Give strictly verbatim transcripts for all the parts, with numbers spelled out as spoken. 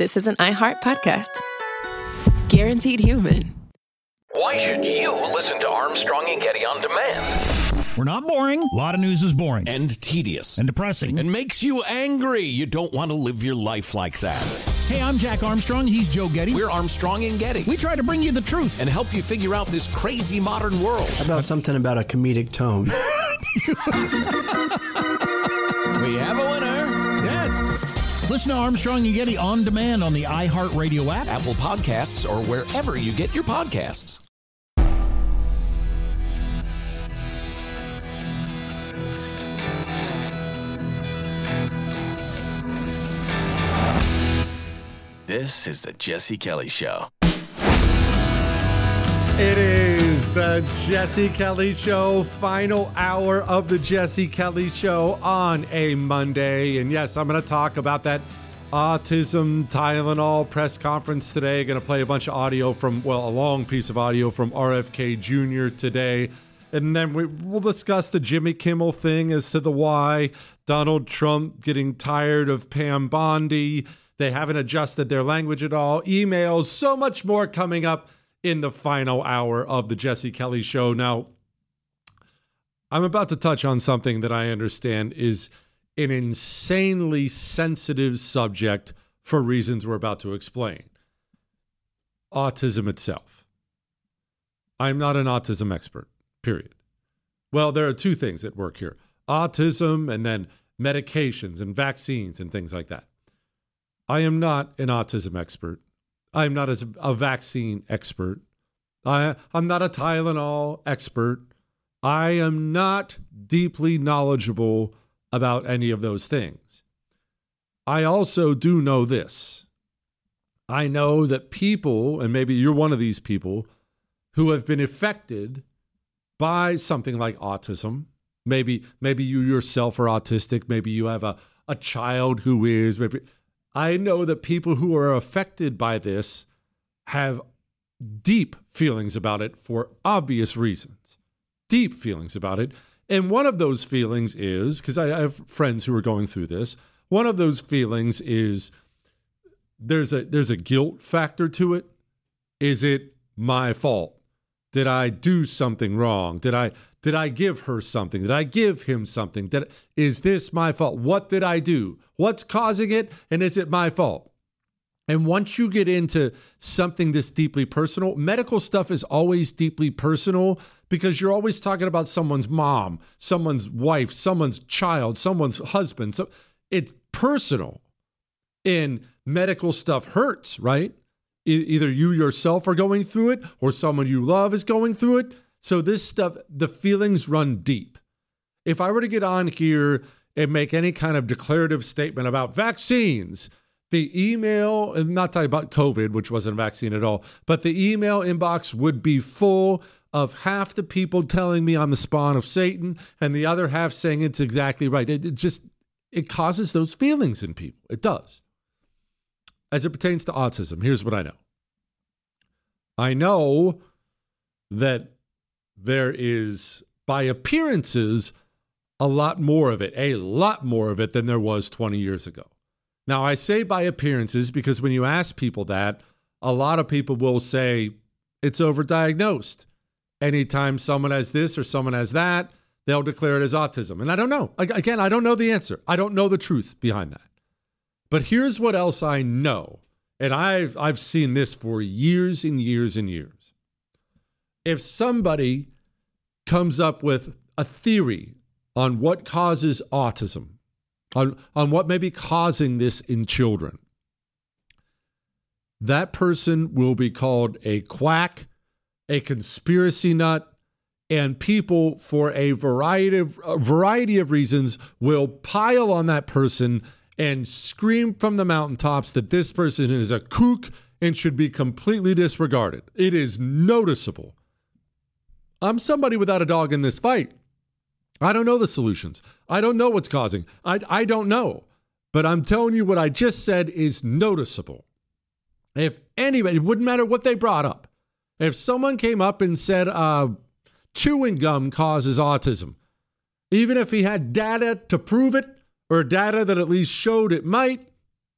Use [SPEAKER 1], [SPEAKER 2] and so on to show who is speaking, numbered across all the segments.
[SPEAKER 1] this is an iHeart podcast. Guaranteed human.
[SPEAKER 2] Why should you listen to Armstrong and Getty on demand?
[SPEAKER 3] We're not boring. A lot of news is boring.
[SPEAKER 4] And tedious.
[SPEAKER 3] And depressing.
[SPEAKER 4] And makes you angry. You don't want to live your life like that.
[SPEAKER 3] Hey, I'm Jack Armstrong. He's Joe Getty.
[SPEAKER 4] We're Armstrong and Getty.
[SPEAKER 3] We try to bring you the truth.
[SPEAKER 4] And help you figure out this crazy modern world.
[SPEAKER 5] How about something about a comedic tone?
[SPEAKER 4] We have a winner.
[SPEAKER 3] Yes. Listen to Armstrong and Getty on demand on the iHeartRadio app,
[SPEAKER 4] Apple Podcasts, or wherever you get your podcasts. This is the Jesse Kelly Show.
[SPEAKER 6] It is the Jesse Kelly Show, final hour of the Jesse Kelly Show on a Monday. And yes, I'm going to talk about that autism Tylenol press conference today. Going to play a bunch of audio from, well, a long piece of audio from R F K Junior today. And then we, we'll discuss the Jimmy Kimmel thing as to the why. Donald Trump getting tired of Pam Bondi. They haven't adjusted their language at all. Emails, so much more coming up in the final hour of the Jesse Kelly Show. Now, I'm about to touch on something that I understand is an insanely sensitive subject for reasons we're about to explain. Autism itself. I'm not an autism expert, period. Well, there are two things at work here. Autism and then medications and vaccines and things like that. I am not an autism expert. I am not as a vaccine expert. I, I'm not a Tylenol expert. I am not deeply knowledgeable about any of those things. I also do know this. I know that people, and maybe you're one of these people, who have been affected by something like autism. Maybe, maybe you yourself are autistic. Maybe you have a, a child who is. Maybe I know that people who are affected by this have deep feelings about it for obvious reasons. Deep feelings about it. And one of those feelings is, because I have friends who are going through this, one of those feelings is there's a there's a guilt factor to it. Is it my fault? Did I do something wrong? Did I did I give her something? Did I give him something? Did, is this my fault? What did I do? What's causing it? And is it my fault? And once you get into something this deeply personal, medical stuff is always deeply personal because you're always talking about someone's mom, someone's wife, someone's child, someone's husband. So it's personal. And medical stuff hurts, right? Either you yourself are going through it or someone you love is going through it. So this stuff, the feelings run deep. If I were to get on here and make any kind of declarative statement about vaccines, the email, and not talking about COVID, which wasn't a vaccine at all, but the email inbox would be full of half the people telling me I'm the spawn of Satan and the other half saying it's exactly right. It, it just, it causes those feelings in people. It does. As it pertains to autism, here's what I know. I know that there is, by appearances, a lot more of it, a lot more of it than there was twenty years ago. Now, I say by appearances because when you ask people that, a lot of people will say it's overdiagnosed. Anytime someone has this or someone has that, they'll declare it as autism. And I don't know. Again, I don't know the answer. I don't know the truth behind that. But here's what else I know, and I've I've seen this for years and years and years. If somebody comes up with a theory on what causes autism, on, on what may be causing this in children, that person will be called a quack, a conspiracy nut, and people for a variety of, a variety of reasons will pile on that person and scream from the mountaintops that this person is a kook and should be completely disregarded. It is noticeable. I'm somebody without a dog in this fight. I don't know the solutions. I don't know what's causing. I, I don't know. But I'm telling you what I just said is noticeable. If anybody, it wouldn't matter what they brought up. If someone came up and said uh, chewing gum causes autism, even if he had data to prove it, or data that at least showed it might,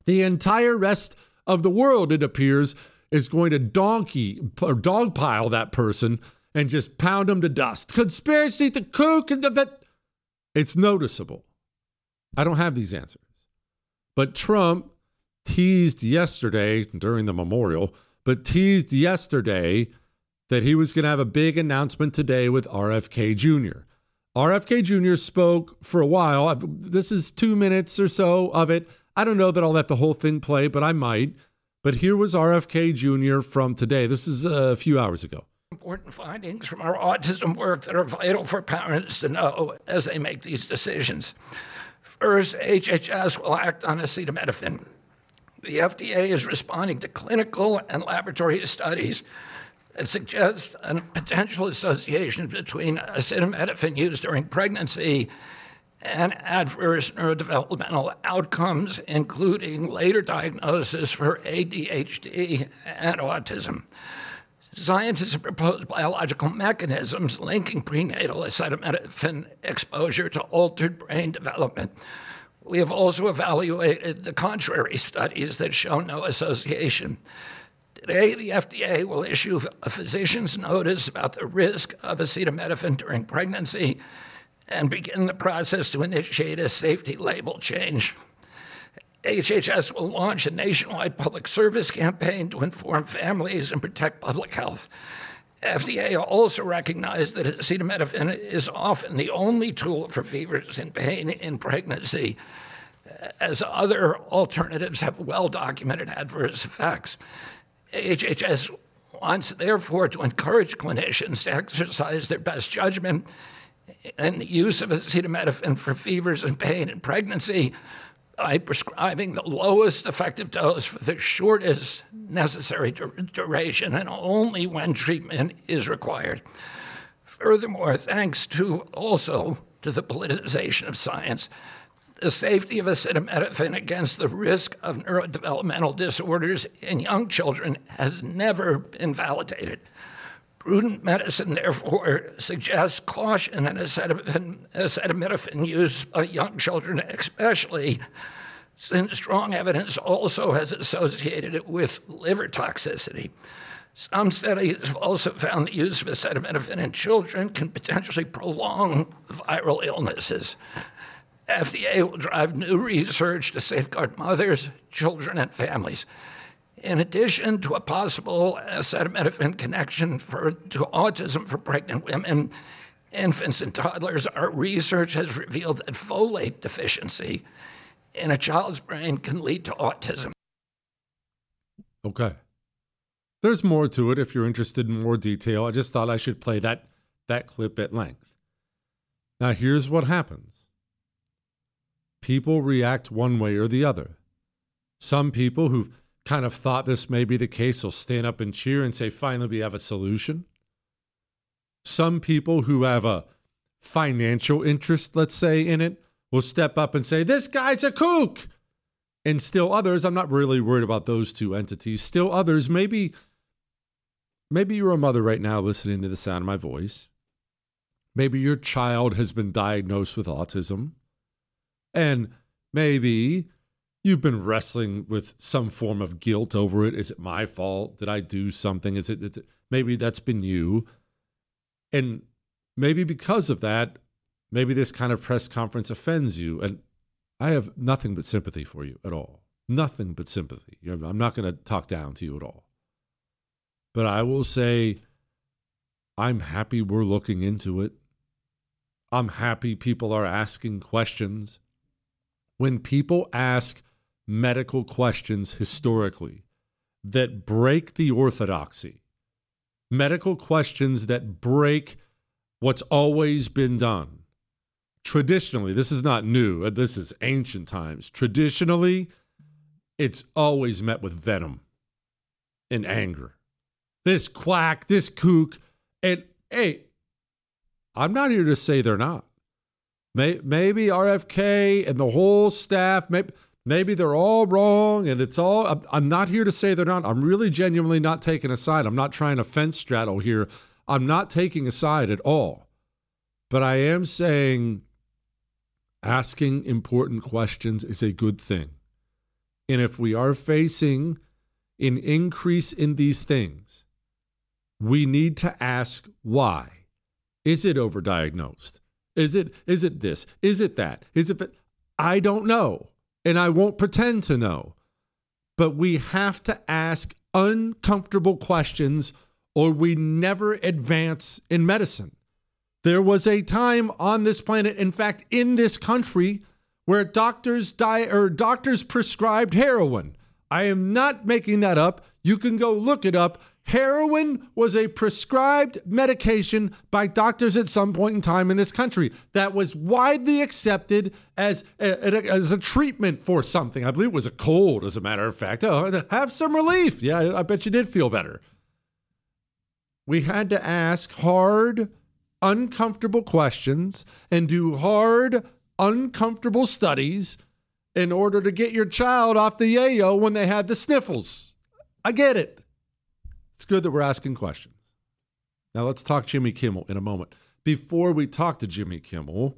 [SPEAKER 6] The entire rest of the world, it appears, is going to donkey or dogpile that person and just pound them to dust. Conspiracy, the kook, and the vet. It's noticeable. I don't have these answers. But Trump teased yesterday during the memorial, but teased yesterday that he was going to have a big announcement today with R F K Junior R F K Junior spoke for a while. I've, this is two minutes or so of it. I don't know that I'll let the whole thing play, but I might. But here was R F K Junior from today. This is a few hours ago.
[SPEAKER 7] Important findings from our autism work that are vital for parents to know as they make these decisions. First, H H S will act on acetaminophen. The F D A is responding to clinical and laboratory studies that suggest a potential association between acetaminophen use during pregnancy and adverse neurodevelopmental outcomes, including later diagnosis for A D H D and autism. Scientists have proposed biological mechanisms linking prenatal acetaminophen exposure to altered brain development. We have also evaluated the contrary studies that show no association. Today, the F D A will issue a physician's notice about the risk of acetaminophen during pregnancy and begin the process to initiate a safety label change. H H S will launch a nationwide public service campaign to inform families and protect public health. F D A also recognized that acetaminophen is often the only tool for fevers and pain in pregnancy, as other alternatives have well-documented adverse effects. H H S wants, therefore, to encourage clinicians to exercise their best judgment in the use of acetaminophen for fevers and pain in pregnancy by prescribing the lowest effective dose for the shortest necessary dur- duration and only when treatment is required. Furthermore, thanks to also to the politicization of science, the safety of acetaminophen against the risk of neurodevelopmental disorders in young children has never been validated. Prudent medicine, therefore, suggests caution in acetaminophen, acetaminophen use by young children, especially since strong evidence also has associated it with liver toxicity. Some studies have also found the use of acetaminophen in children can potentially prolong viral illnesses. F D A will drive new research to safeguard mothers, children, and families. In addition to a possible acetaminophen connection for, to autism for pregnant women, infants, and toddlers, our research has revealed that folate deficiency in a child's brain can lead to autism.
[SPEAKER 6] Okay. There's more to it if you're interested in more detail. I just thought I should play that, that clip at length. Now, here's what happens. People react one way or the other. Some people who kind of thought this may be the case will stand up and cheer and say, finally, we have a solution. Some people who have a financial interest, let's say, in it, will step up and say, this guy's a kook. And still others, I'm not really worried about those two entities. Still others, maybe, maybe you're a mother right now listening to the sound of my voice. Maybe your child has been diagnosed with autism. And maybe you've been wrestling with some form of guilt over it. Is it my fault? Did I do something? Is it, it maybe that's been you? And maybe because of that, maybe this kind of press conference offends you. And I have nothing but sympathy for you at all. Nothing but sympathy. I'm not going to talk down to you at all. But I will say, I'm happy we're looking into it. I'm happy people are asking questions. When people ask medical questions historically that break the orthodoxy, medical questions that break what's always been done, traditionally, this is not new, this is ancient times. Traditionally, it's always met with venom and anger. This quack, this kook, and hey, I'm not here to say they're not. Maybe R F K and the whole staff, maybe, maybe they're all wrong and it's all, I'm not here to say they're not. I'm really genuinely not taking a side. I'm not trying to fence straddle here. I'm not taking a side at all. But I am saying asking important questions is a good thing. And if we are facing an increase in these things, we need to ask why. Is it overdiagnosed? Is it is it this? Is it that? Is it that? I don't know, and I won't pretend to know. But we have to ask uncomfortable questions or we never advance in medicine. There was a time on this planet, in fact, in this country, where doctors die or doctors prescribed heroin. I am not making that up. You can go look it up. Heroin was a prescribed medication by doctors at some point in time in this country that was widely accepted as a, as a treatment for something. I believe it was a cold, as a matter of fact. Oh, have some relief. Yeah, I bet you did feel better. We had to ask hard, uncomfortable questions and do hard, uncomfortable studies in order to get your child off the yayo when they had the sniffles. I get it. It's good that we're asking questions. Now let's talk Jimmy Kimmel in a moment. Before we talk to Jimmy Kimmel,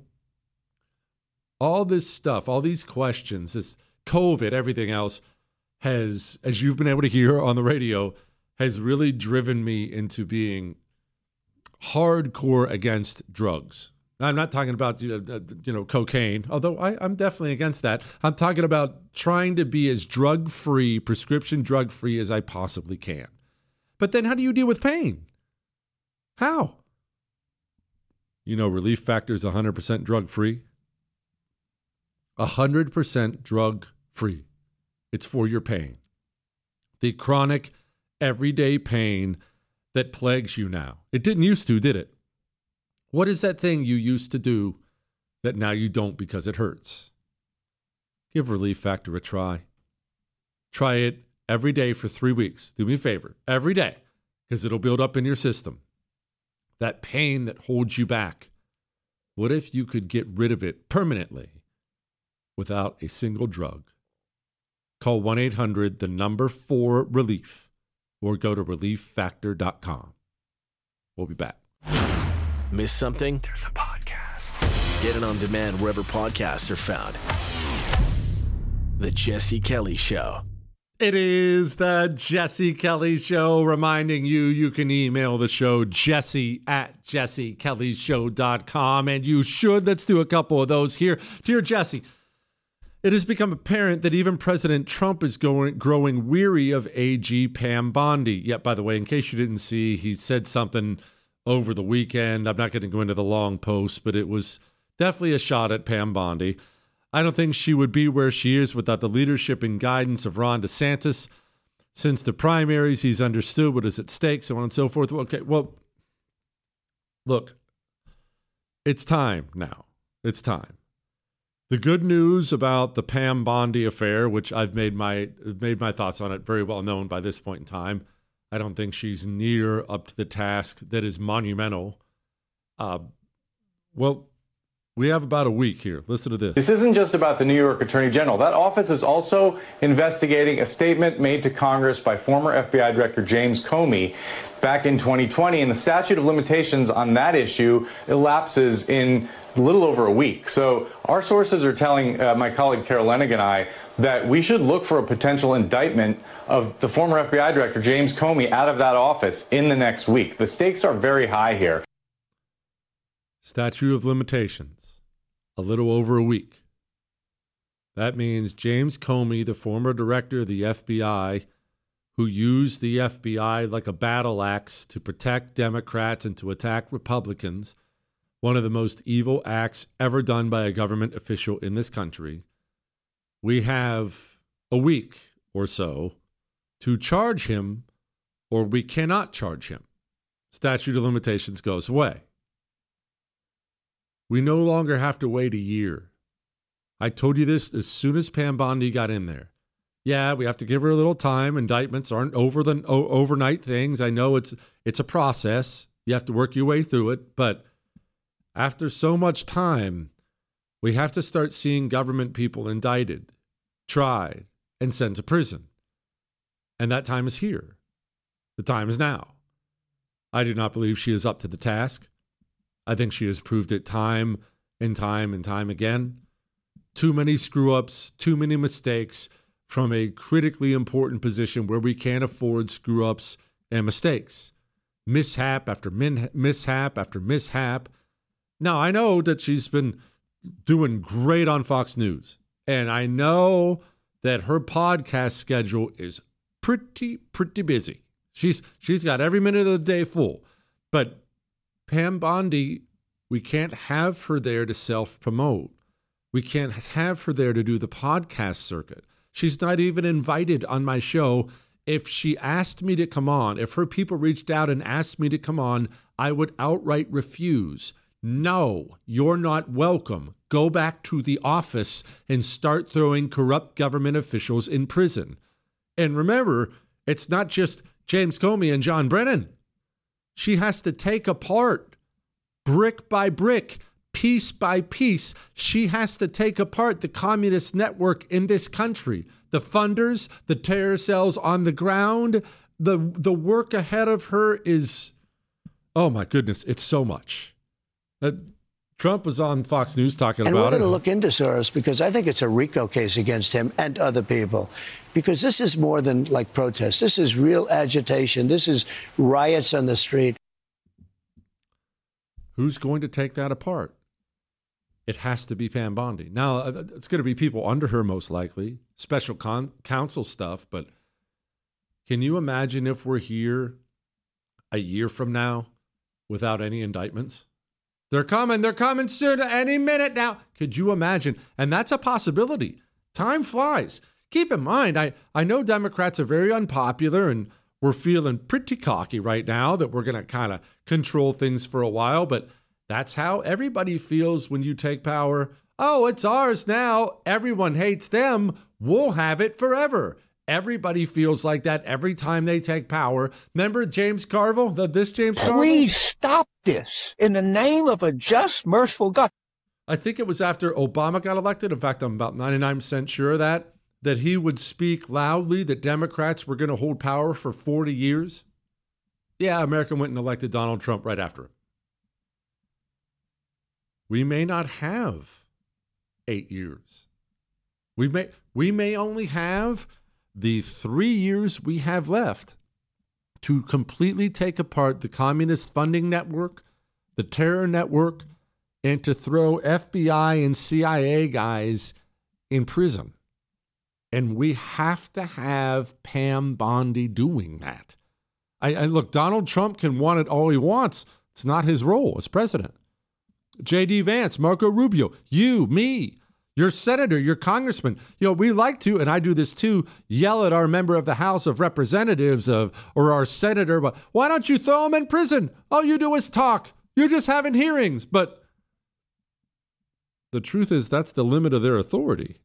[SPEAKER 6] all this stuff, all these questions, this COVID, everything else has, as you've been able to hear on the radio, has really driven me into being hardcore against drugs. Now, I'm not talking about you know, you know cocaine, although I, I'm definitely against that. I'm talking about trying to be as drug-free, prescription drug-free as I possibly can. But then how do you deal with pain? How? You know, Relief Factor is one hundred percent drug-free. one hundred percent drug-free. It's for your pain. The chronic, everyday pain that plagues you now. It didn't used to, did it? What is that thing you used to do that now you don't because it hurts? Give Relief Factor a try. Try it every day for three weeks. Do me a favor. Every day. Because it'll build up in your system. That pain that holds you back. What if you could get rid of it permanently without a single drug? Call one eight hundred, the number four, relief, or go to relief factor dot com. We'll be back.
[SPEAKER 8] Miss something? There's a podcast. Get it on demand wherever podcasts are found. The Jesse Kelly Show.
[SPEAKER 6] It is the Jesse Kelly Show, reminding you you can email the show, jesse at jesse kelly show dot com, and you should. Let's do a couple of those here. Dear Jesse, it has become apparent that even President Trump is going, growing weary of A G Pam Bondi. Yet, by the way, in case you didn't see, he said something over the weekend. I'm not going to go into the long post, but it was definitely a shot at Pam Bondi. I don't think she would be where she is without the leadership and guidance of Ron DeSantis. Since the primaries, he's understood what is at stake, so on and so forth. Okay, well, look, it's time now. It's time. The good news about the Pam Bondi affair, which I've made my made my thoughts on it very well known by this point in time. I don't think she's near up to the task that is monumental. Uh, well, we have about a week here. Listen to this.
[SPEAKER 9] This isn't just about the New York Attorney General. That office is also investigating a statement made to Congress by former F B I Director James Comey back in twenty twenty, and the statute of limitations on that issue elapses in a little over a week. So our sources are telling uh, my colleague Carol Leonnig and I that we should look for a potential indictment of the former F B I Director James Comey out of that office in the next week. The stakes are very high here.
[SPEAKER 6] Statute of limitations, a little over a week. That means James Comey, the former director of the F B I, who used the F B I like a battle axe to protect Democrats and to attack Republicans, one of the most evil acts ever done by a government official in this country. We have a week or so to charge him, or we cannot charge him. Statute of limitations goes away. We no longer have to wait a year. I told you this as soon as Pam Bondi got in there. Yeah, we have to give her a little time. Indictments aren't over the o- overnight things. I know it's it's a process. You have to work your way through it. But after so much time, we have to start seeing government people indicted, tried, and sent to prison. And that time is here. The time is now. I do not believe she is up to the task. I think she has proved it time and time and time again. Too many screw-ups, too many mistakes, from a critically important position where we can't afford screw-ups and mistakes. Mishap after min- mishap after mishap. Now, I know that she's been doing great on Fox News, and I know that her podcast schedule is pretty, pretty busy. She's she's got every minute of the day full. But Pam Bondi, we can't have her there to self-promote. We can't have her there to do the podcast circuit. She's not even invited on my show. If she asked me to come on, if her people reached out and asked me to come on, I would outright refuse. No, you're not welcome. Go back to the office and start throwing corrupt government officials in prison. And remember, it's not just James Comey and John Brennan. She has to take apart, brick by brick, piece by piece. She has to take apart the communist network in this country. The funders, the terror cells on the ground, the the work ahead of her is, oh my goodness, it's so much. Uh, Trump was on Fox News talking
[SPEAKER 10] and
[SPEAKER 6] about it.
[SPEAKER 10] And we're going to look into Soros because I think it's a RICO case against him and other people. Because this is more than like protest. This is real agitation. This is riots on the street.
[SPEAKER 6] Who's going to take that apart? It has to be Pam Bondi. Now, it's going to be people under her most likely, special con- counsel stuff. But can you imagine if we're here a year from now without any indictments? They're coming. They're coming soon, any minute now. Could you imagine? And that's a possibility. Time flies. Keep in mind, I, I know Democrats are very unpopular, and we're feeling pretty cocky right now that we're going to kind of control things for a while, but that's how everybody feels when you take power. Oh, it's ours now. Everyone hates them. We'll have it forever. Everybody feels like that every time they take power. Remember James Carville, the, this James Carville?
[SPEAKER 11] Please stop this in the name of a just, merciful God.
[SPEAKER 6] I think it was after Obama got elected. In fact, I'm about ninety-nine percent sure of that, that he would speak loudly that Democrats were going to hold power for forty years. Yeah, America went and elected Donald Trump right after him. We may not have eight years. We may we may only have the three years we have left to completely take apart the communist funding network, the terror network, and to throw F B I and C I A guys in prison. And we have to have Pam Bondi doing that. I, I look, Donald Trump can want it all he wants. It's not his role as president. J D Vance, Marco Rubio, you, me, your senator, your congressman. You know, we like to, and I do this too, yell at our member of the House of Representatives of or our senator, but why don't you throw him in prison? All you do is talk. You're just having hearings. But the truth is that's the limit of their authority.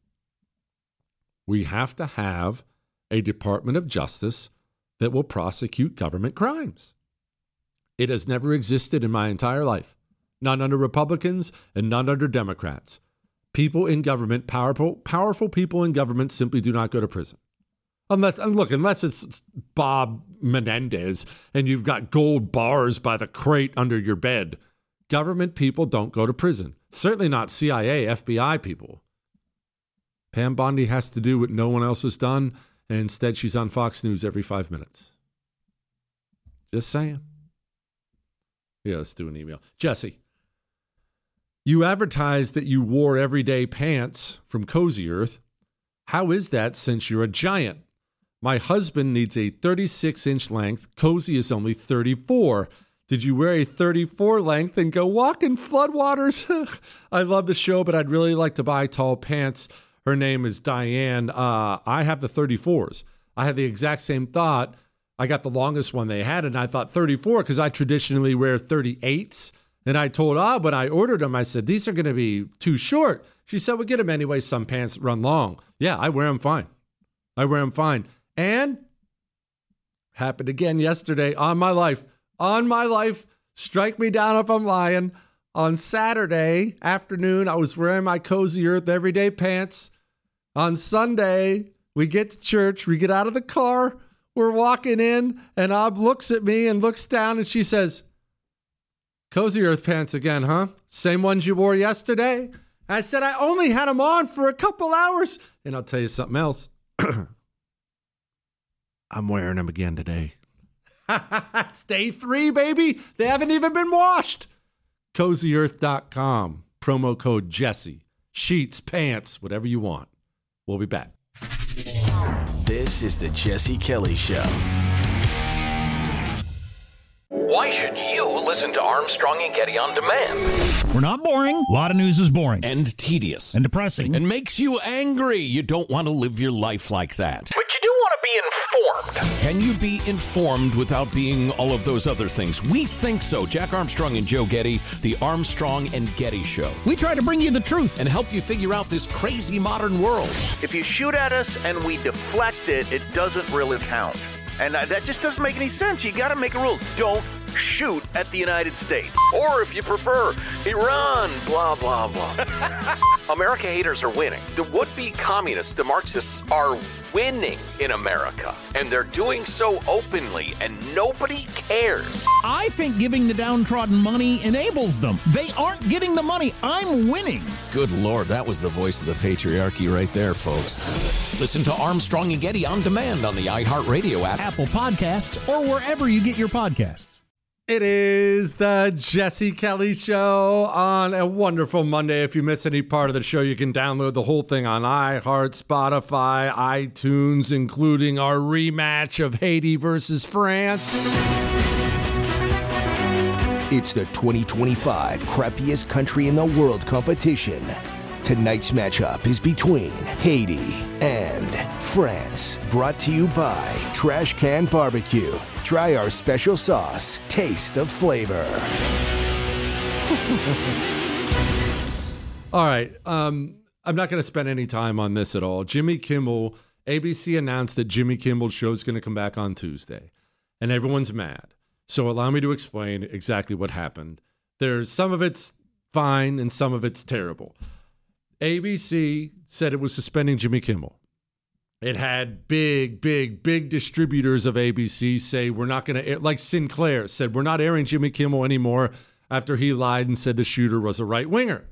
[SPEAKER 6] We have to have a Department of Justice that will prosecute government crimes. It has never existed in my entire life. Not under Republicans and not under Democrats. People in government, powerful, powerful people in government simply do not go to prison. Unless, and look, unless it's Bob Menendez and you've got gold bars by the crate under your bed. Government people don't go to prison. Certainly not C I A, F B I people. Pam Bondi has to do what no one else has done, and instead she's on Fox News every five minutes. Just saying. Yeah, let's do an email. Jesse. You advertised that you wore everyday pants from Cozy Earth. How is that since you're a giant? My husband needs a thirty-six inch length. Cozy is only thirty-four. Did you wear a thirty-four length and go walk in floodwaters? I love the show, but I'd really like to buy tall pants. Her name is Diane. Uh, I have the thirty-fours. I had the exact same thought. I got the longest one they had, and I thought thirty-four because I traditionally wear thirty-eights. And I told Ab when I ordered them, I said, these are going to be too short. She said, well, get them anyway. Some pants run long. Yeah, I wear them fine. I wear them fine. And happened again yesterday on my life. On my life. Strike me down if I'm lying. On Saturday afternoon, I was wearing my Cozy Earth everyday pants. On Sunday, we get to church. We get out of the car. We're walking in, and Ab looks at me and looks down, and she says, Cozy Earth pants again, huh? Same ones you wore yesterday? I said, I only had them on for a couple hours. And I'll tell you something else. I'm wearing them again today. It's day three, baby. They haven't even been washed. cozy earth dot com. Promo code Jesse. Sheets, pants, whatever you want. We'll be back.
[SPEAKER 8] This is the Jesse Kelly Show.
[SPEAKER 2] Why should you listen to Armstrong and Getty on demand?
[SPEAKER 3] We're not boring. A lot of news is boring.
[SPEAKER 4] And tedious.
[SPEAKER 3] And depressing.
[SPEAKER 4] And makes you angry. You don't want to live your life like that.
[SPEAKER 2] But you do want to be informed.
[SPEAKER 4] Can you be informed without being all of those other things? We think so. Jack Armstrong and Joe Getty, the Armstrong and Getty Show.
[SPEAKER 3] We try to bring you the truth.
[SPEAKER 4] And help you figure out this crazy modern world.
[SPEAKER 12] If you shoot at us and we deflect it, it doesn't really count. And that just doesn't make any sense. You got to make a rule. Don't shoot at the United States.
[SPEAKER 2] Or if you prefer, Iran, blah, blah, blah. America haters are winning. The would-be communists, the Marxists, are winning in America. And they're doing so openly, and nobody cares.
[SPEAKER 3] I think giving the downtrodden money enables them. They aren't getting the money. I'm winning.
[SPEAKER 4] Good Lord, that was the voice of the patriarchy right there, folks. Listen to Armstrong and Getty on demand on the iHeartRadio app,
[SPEAKER 3] Apple Podcasts, or wherever you get your podcasts.
[SPEAKER 6] It is the Jesse Kelly Show on a wonderful Monday. If you miss any part of the show, you can download the whole thing on iHeart, Spotify, iTunes, including our rematch of Haiti versus France.
[SPEAKER 13] It's the twenty twenty-five crappiest country in the world competition. Tonight's matchup is between Haiti and France. Brought to you by Trash Can Barbecue. Try our special sauce. Taste the flavor.
[SPEAKER 6] All right. Um, I'm not going to spend any time on this at all. Jimmy Kimmel, A B C announced that Jimmy Kimmel's show is going to come back on Tuesday, and everyone's mad. So allow me to explain exactly what happened. There's some of it's fine and some of it's terrible. A B C said it was suspending Jimmy Kimmel. It had big, big, big distributors of A B C say we're not going to air, like Sinclair said, we're not airing Jimmy Kimmel anymore after he lied and said the shooter was a right-winger.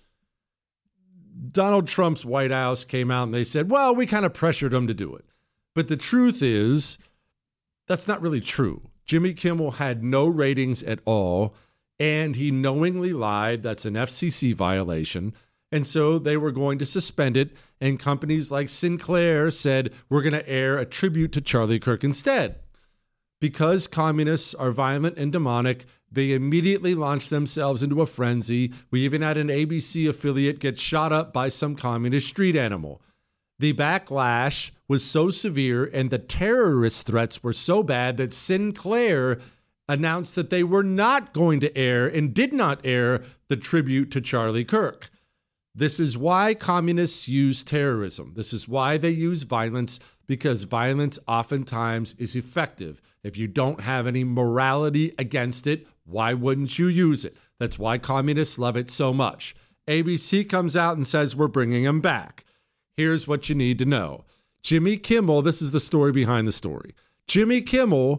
[SPEAKER 6] Donald Trump's White House came out and they said, well, we kind of pressured him to do it. But the truth is, that's not really true. Jimmy Kimmel had no ratings at all, and he knowingly lied. That's an F C C violation. And so they were going to suspend it, and companies like Sinclair said, we're going to air a tribute to Charlie Kirk instead. Because communists are violent and demonic, they immediately launched themselves into a frenzy. We even had an A B C affiliate get shot up by some communist street animal. The backlash was so severe and the terrorist threats were so bad that Sinclair announced that they were not going to air and did not air the tribute to Charlie Kirk. This is why communists use terrorism. This is why they use violence, because violence oftentimes is effective. If you don't have any morality against it, why wouldn't you use it? That's why communists love it so much. A B C comes out and says, we're bringing him back. Here's what you need to know. Jimmy Kimmel, this is the story behind the story. Jimmy Kimmel,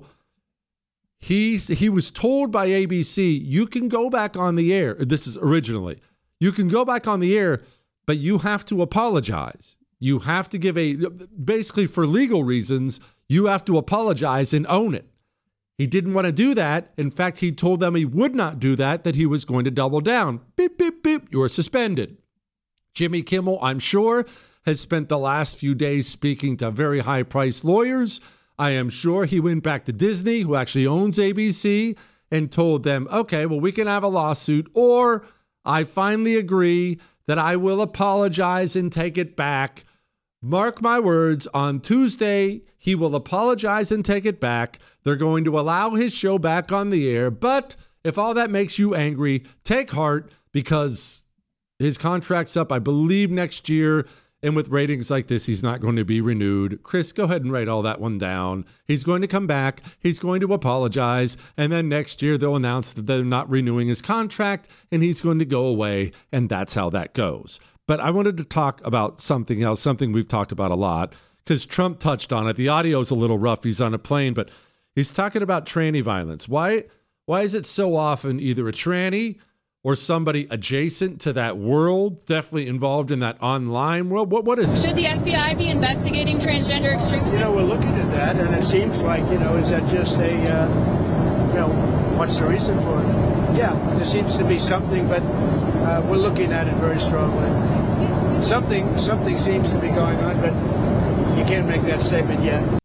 [SPEAKER 6] he's, he was told by A B C, you can go back on the air. This is originally. You can go back on the air, but you have to apologize. You have to give a, basically for legal reasons, you have to apologize and own it. He didn't want to do that. In fact, he told them he would not do that, that he was going to double down. Beep, beep, beep, you're suspended. Jimmy Kimmel, I'm sure, has spent the last few days speaking to very high-priced lawyers. I am sure he went back to Disney, who actually owns A B C, and told them, okay, well, we can have a lawsuit, or I finally agree that I will apologize and take it back. Mark my words, on Tuesday, he will apologize and take it back. They're going to allow his show back on the air. But if all that makes you angry, take heart, because his contract's up, I believe, next year. And with ratings like this, he's not going to be renewed. Chris, go ahead and write all that one down. He's going to come back. He's going to apologize. And then next year, they'll announce that they're not renewing his contract and he's going to go away. And that's how that goes. But I wanted to talk about something else, something we've talked about a lot, because Trump touched on it. The audio is a little rough. He's on a plane, but he's talking about tranny violence. Why, why is it so often either a tranny or somebody adjacent to that world, definitely involved in that online world? What What is it?
[SPEAKER 14] Should the F B I be investigating transgender extremism?
[SPEAKER 10] You know, we're looking at that, and it seems like, you know, is that just a, uh, you know, what's the reason for it? Yeah, there seems to be something, but uh, we're looking at it very strongly. Something, something seems to be going on, but you can't make that statement yet.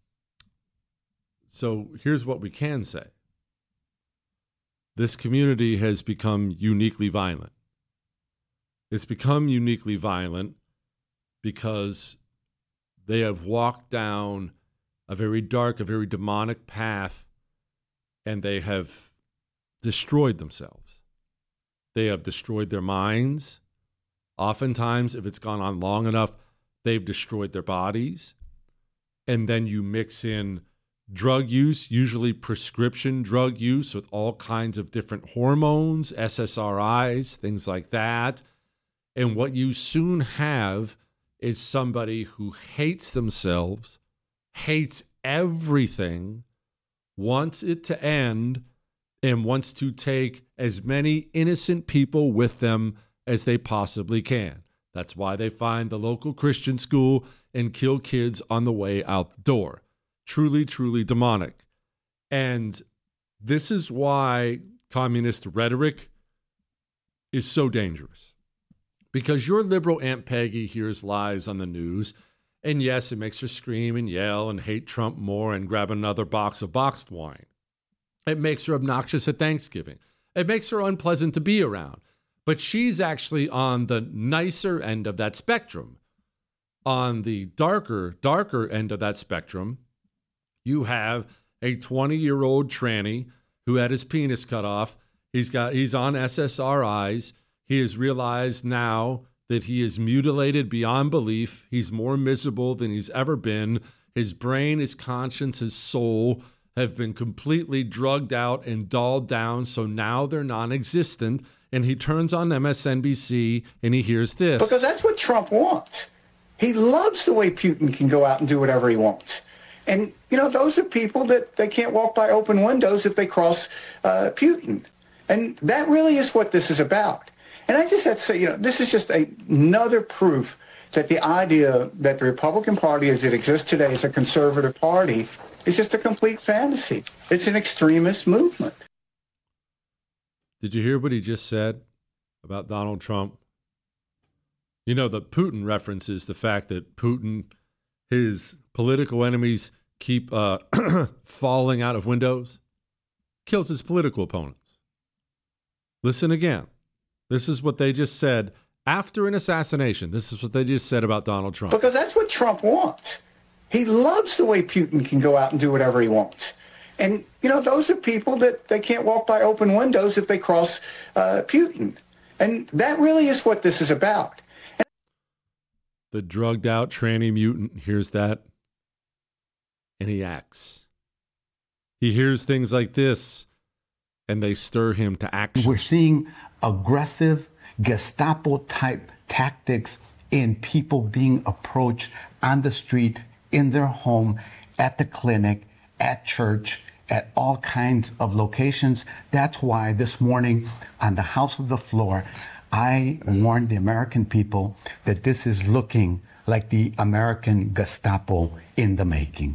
[SPEAKER 6] So here's what we can say. This community has become uniquely violent. It's become uniquely violent because they have walked down a very dark, a very demonic path, and they have destroyed themselves. They have destroyed their minds. Oftentimes, if it's gone on long enough, they've destroyed their bodies. And then you mix in drug use, usually prescription drug use with all kinds of different hormones, S S R Is, things like that. And what you soon have is somebody who hates themselves, hates everything, wants it to end, and wants to take as many innocent people with them as they possibly can. That's why they find the local Christian school and kill kids on the way out the door. Truly, truly demonic. And this is why communist rhetoric is so dangerous. Because your liberal Aunt Peggy hears lies on the news, and yes, it makes her scream and yell and hate Trump more and grab another box of boxed wine. It makes her obnoxious at Thanksgiving. It makes her unpleasant to be around. But she's actually on the nicer end of that spectrum. On the darker, darker end of that spectrum, you have a twenty-year-old tranny who had his penis cut off. He's got he's on S S R Is. He has realized now that he is mutilated beyond belief. He's more miserable than he's ever been. His brain, his conscience, his soul have been completely drugged out and dulled down, so now they're non-existent. And he turns on M S N B C and he hears this.
[SPEAKER 15] Because that's what Trump wants. He loves the way Putin can go out and do whatever he wants. And, you know, those are people that they can't walk by open windows if they cross uh, Putin. And that really is what this is about. And I just have to say, you know, this is just a, another proof that the idea that the Republican Party as it exists today is a conservative party is just a complete fantasy. It's an extremist movement.
[SPEAKER 6] Did you hear what he just said about Donald Trump? You know, the Putin reference is the fact that Putin, his political enemies keep uh, falling out of windows, kills his political opponents. Listen again. This is what they just said after an assassination. This is what they just said about Donald Trump.
[SPEAKER 15] Because that's what Trump wants. He loves the way Putin can go out and do whatever he wants. And, you know, those are people that they can't walk by open windows if they cross uh, Putin. And that really is what this is about. And
[SPEAKER 6] the drugged out tranny mutant hears that and he acts. He hears things like this and they stir him to action.
[SPEAKER 16] We're seeing aggressive Gestapo-type tactics in people being approached on the street, in their home, at the clinic, at church, at all kinds of locations. That's why this morning on the House of the Floor, I warned the American people that this is looking like the American Gestapo in the making.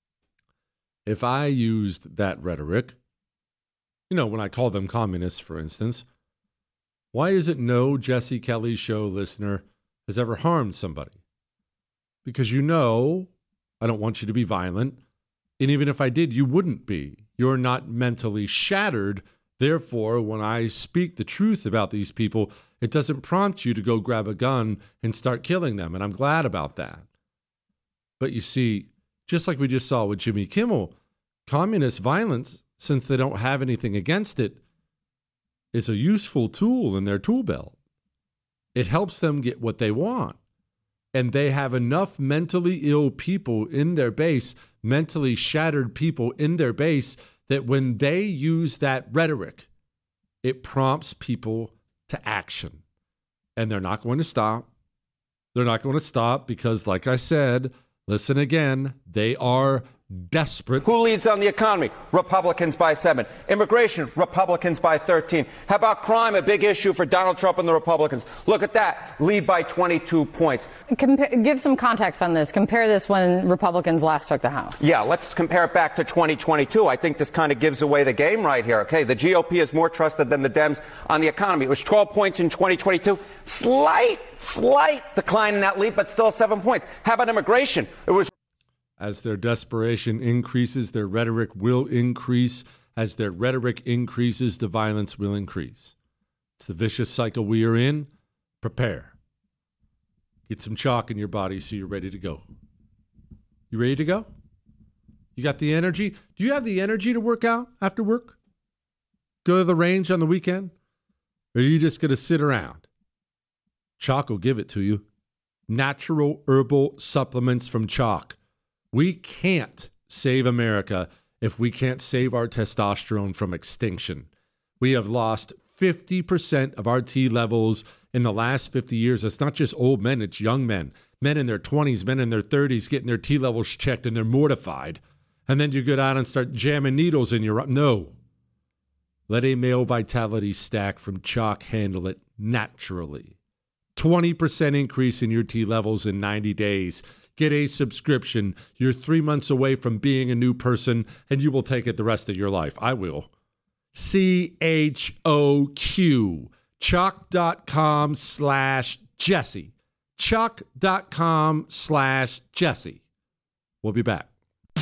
[SPEAKER 6] If I used that rhetoric, you know, when I call them communists, for instance, why is it no Jesse Kelly Show listener has ever harmed somebody? Because you know, I don't want you to be violent. And even if I did, you wouldn't be. You're not mentally shattered. Therefore, when I speak the truth about these people, it doesn't prompt you to go grab a gun and start killing them. And I'm glad about that. But you see, just like we just saw with Jimmy Kimmel, communist violence, since they don't have anything against it, is a useful tool in their tool belt. It helps them get what they want. And they have enough mentally ill people in their base, mentally shattered people in their base, that when they use that rhetoric, it prompts people to action. And they're not going to stop. They're not going to stop because, like I said, listen again, they are desperate.
[SPEAKER 17] Who leads on the economy? Republicans by seven. Immigration, Republicans by thirteen. How about crime, a big issue for Donald Trump and the Republicans? Look at that, lead by twenty-two points.
[SPEAKER 18] Compa- give some context on this. Compare this when Republicans last took the House.
[SPEAKER 17] Yeah, let's compare it back to twenty twenty-two. I think this kind of gives away the game right here. Okay, the G O P is more trusted than the Dems on the economy. It was twelve points in twenty twenty-two. Slight, slight decline in that lead, but still seven points. How about immigration? It was.
[SPEAKER 6] As their desperation increases, their rhetoric will increase. As their rhetoric increases, the violence will increase. It's the vicious cycle we are in. Prepare. Get some chalk in your body so you're ready to go. You ready to go? You got the energy? Do you have the energy to work out after work? Go to the range on the weekend? Or are you just going to sit around? Chalk will give it to you. Natural herbal supplements from Chalk. We can't save America if we can't save our testosterone from extinction. We have lost fifty percent of our T levels in the last fifty years. It's not just old men, it's young men. Men in their twenties, men in their thirties getting their T levels checked and they're mortified. And then you go down and start jamming needles in your... No. Let a male vitality stack from Chalk handle it naturally. twenty percent increase in your T levels in ninety days. Get a subscription. You're three months away from being a new person, and you will take it the rest of your life. I will. C H O Q. Chalk.com slash Jesse. Chalk.com slash Jesse. We'll be back.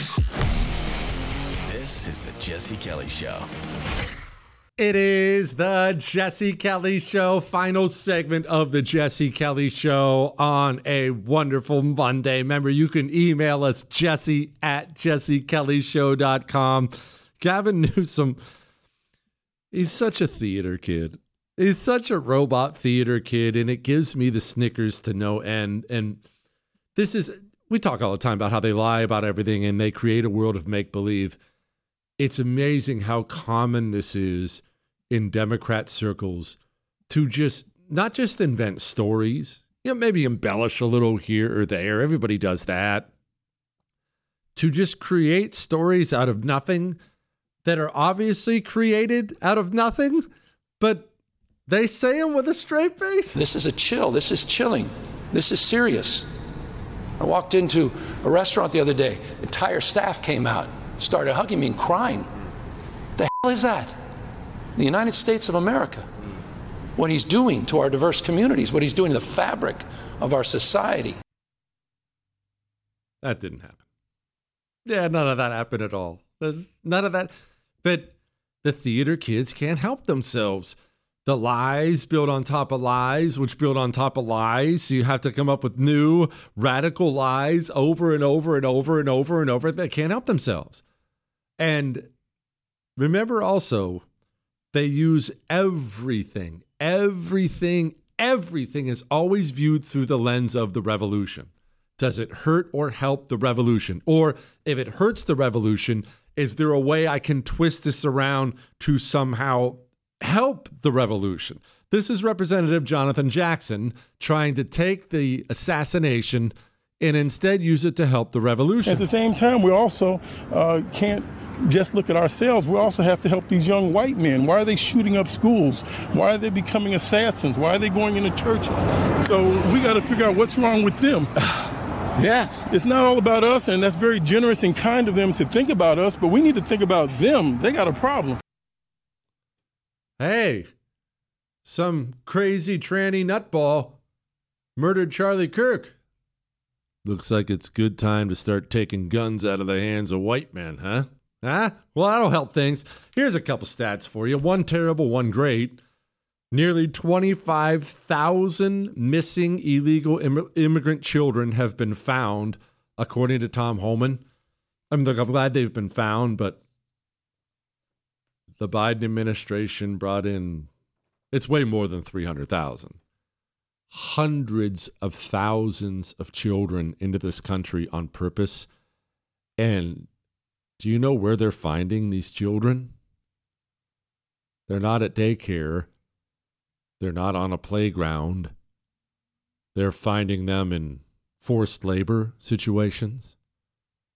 [SPEAKER 8] This is the Jesse Kelly Show.
[SPEAKER 6] It is the Jesse Kelly Show, final segment of the Jesse Kelly Show on a wonderful Monday. Remember, you can email us, jesse at jesse kelly show dot com. Gavin Newsom, he's such a theater kid. He's such a robot theater kid, and it gives me the snickers to no end. And this is, we talk all the time about how they lie about everything and they create a world of make-believe. It's amazing how common this is in Democrat circles to just not just invent stories, you know, maybe embellish a little here or there. Everybody does that. To just create stories out of nothing that are obviously created out of nothing, but they say them with a straight face.
[SPEAKER 19] This is a chill. This is chilling. This is serious. I walked into a restaurant the other day. Entire staff came out, started hugging me and crying. The hell is that? The United States of America, what he's doing to our diverse communities, what he's doing to the fabric of our society.
[SPEAKER 6] That didn't happen. Yeah, none of that happened at all. There's none of that. But the theater kids can't help themselves. The lies build on top of lies, which build on top of lies. So you have to come up with new radical lies over and over and over and over and over. They can't help themselves. And remember also, they use everything, everything, everything is always viewed through the lens of the revolution. Does it hurt or help the revolution? Or if it hurts the revolution, is there a way I can twist this around to somehow help the revolution? This is Representative Jonathan Jackson trying to take the assassination and instead use it to help the revolution.
[SPEAKER 20] At the same time, we also uh, can't just look at ourselves. We also have to help these young white men. Why are they shooting up schools? Why are they becoming assassins? Why are they going into churches? So we got to figure out what's wrong with them. Yes. It's not all about us, and that's very generous and kind of them to think about us, but we need to think about them. They got a problem.
[SPEAKER 6] Hey, some crazy tranny nutball murdered Charlie Kirk. Looks like it's good time to start taking guns out of the hands of white men, huh? Huh? Well, that'll help things. Here's a couple stats for you. One terrible, one great. Nearly twenty-five thousand missing illegal Im- immigrant children have been found, according to Tom Homan. I mean, look, I'm glad they've been found, but the Biden administration brought in, it's way more than three hundred thousand. Hundreds of thousands of children into this country on purpose. And do you know where they're finding these children? They're not at daycare. They're not on a playground. They're finding them in forced labor situations.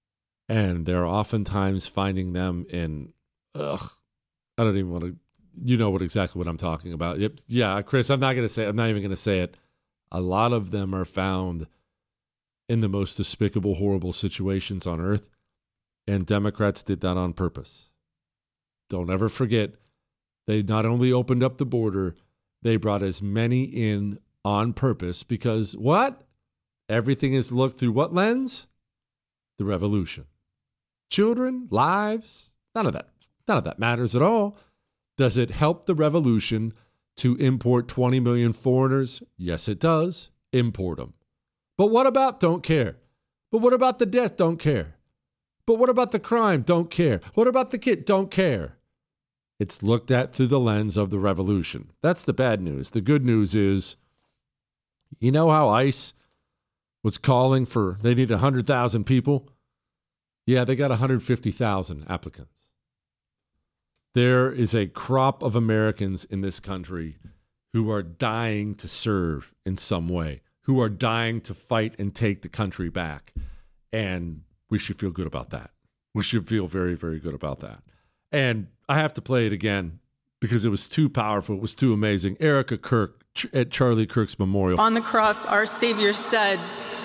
[SPEAKER 6] And they're oftentimes finding them in, ugh, I don't even want to, you know what exactly what I'm talking about. Yep. Yeah, Chris, I'm not going to say, I'm not even going to say it. A lot of them are found in the most despicable, horrible situations on earth. And Democrats did that on purpose. Don't ever forget, they not only opened up the border, they brought as many in on purpose because what? Everything is looked through what lens? The revolution. Children, lives, none of that. None of that matters at all. Does it help the revolution to import twenty million foreigners? Yes, it does. Import them. But what about don't care? But what about the death? Don't care. But what about the crime? Don't care. What about the kid? Don't care. It's looked at through the lens of the revolution. That's the bad news. The good news is, you know how ICE was calling for, they need one hundred thousand people? Yeah, they got one hundred fifty thousand applicants. There is a crop of Americans in this country who are dying to serve in some way, who are dying to fight and take the country back. And we should feel good about that. We should feel very, very good about that. And I have to play it again because it was too powerful. It was too amazing. Erica Kirk at Charlie Kirk's memorial.
[SPEAKER 21] On the cross, our Savior said,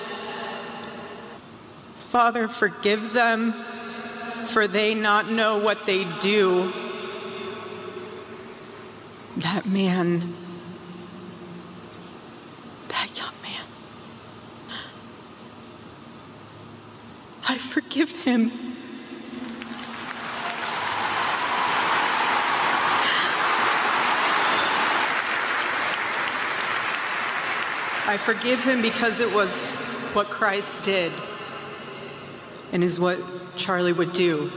[SPEAKER 21] Father, forgive them, for they not know what they do. That man, that young man, I forgive him. I forgive him because it was what Christ did and is what Charlie would do.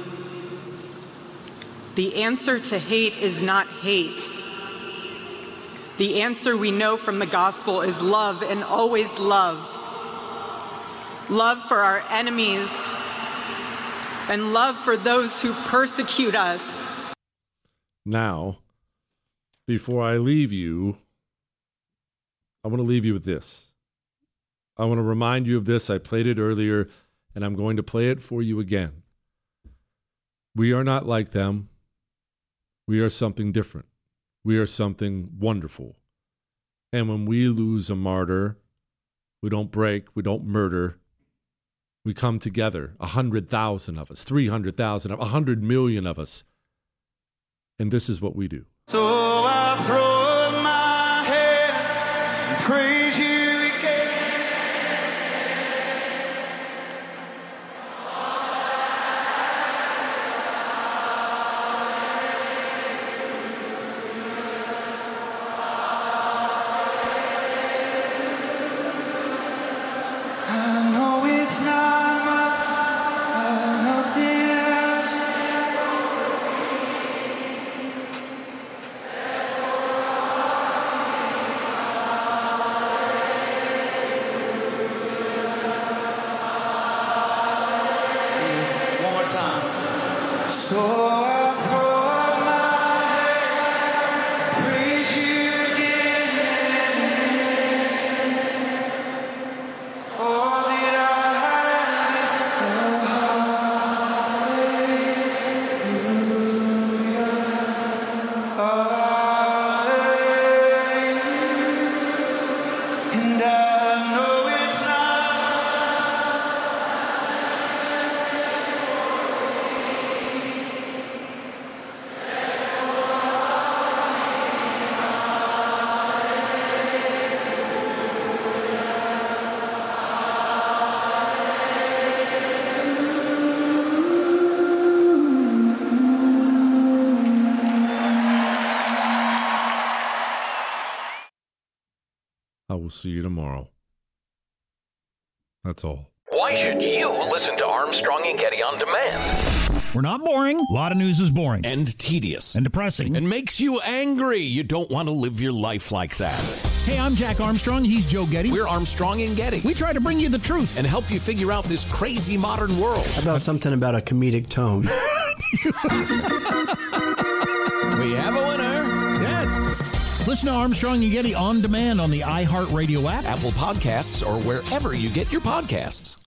[SPEAKER 21] The answer to hate is not hate. The answer we know from the gospel is love, and always love. Love for our enemies and love for those who persecute us.
[SPEAKER 6] Now, before I leave you, I want to leave you with this. I want to remind you of this. I played it earlier, and I'm going to play it for you again. We are not like them. We are something different. We are something wonderful. And when we lose a martyr, we don't break, we don't murder. We come together, a hundred thousand of us, three hundred thousand, a hundred million of us. And this is what we do.
[SPEAKER 22] So I throw up my head and praise you again. I know it's not my, nothing else. One more time. So I throw up my head, praise you again and again. All that I have is hallelujah, hallelujah. And I know it's not.
[SPEAKER 6] I will see you tomorrow. That's all.
[SPEAKER 2] Why should you listen to Armstrong and Getty on demand?
[SPEAKER 3] We're not boring. A lot of news is boring.
[SPEAKER 4] And tedious.
[SPEAKER 3] And depressing.
[SPEAKER 4] And makes you angry. You don't want to live your life like that.
[SPEAKER 3] Hey, I'm Jack Armstrong. He's Joe Getty.
[SPEAKER 4] We're Armstrong and Getty.
[SPEAKER 3] We try to bring you the truth.
[SPEAKER 4] And help you figure out this crazy modern world.
[SPEAKER 5] How about something about a comedic tone?
[SPEAKER 4] We have a winner.
[SPEAKER 3] Yes. Listen to Armstrong and Getty on demand on the iHeartRadio app,
[SPEAKER 4] Apple Podcasts, or wherever you get your podcasts.